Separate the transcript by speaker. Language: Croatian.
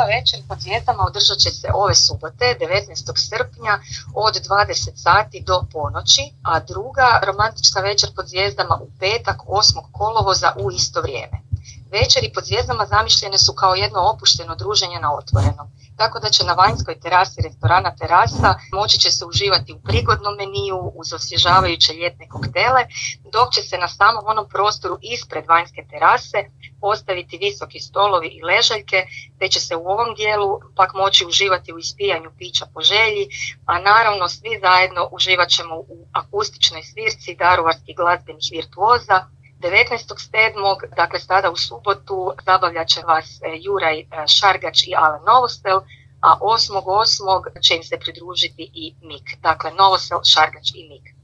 Speaker 1: Prva večer pod zvijezdama održat će se ove subote, 19. srpnja od 20 sati do ponoći, a druga romantična večer pod zvijezdama u petak, 8. kolovoza u isto vrijeme. Večeri pod zvijezdama zamišljene su kao jedno opušteno druženje na otvorenom, tako da će na vanjskoj terasi restorana Terasa moći će se uživati u prigodnom meniju uz osvježavajuće ljetne koktele, dok će se na samom onom prostoru ispred vanjske terase postaviti visoki stolovi i ležaljke, te će se u ovom dijelu pak moći uživati u ispijanju pića po želji, a naravno svi zajedno uživat ćemo u akustičnoj svirci daruvarskih glazbenih virtuoza. 19.7. dakle sada u subotu zabavljat će vas Juraj Šargač i Alen Novosel, a 8.8. će im se pridružiti i Mik. Dakle, Novosel, Šargač i Mik.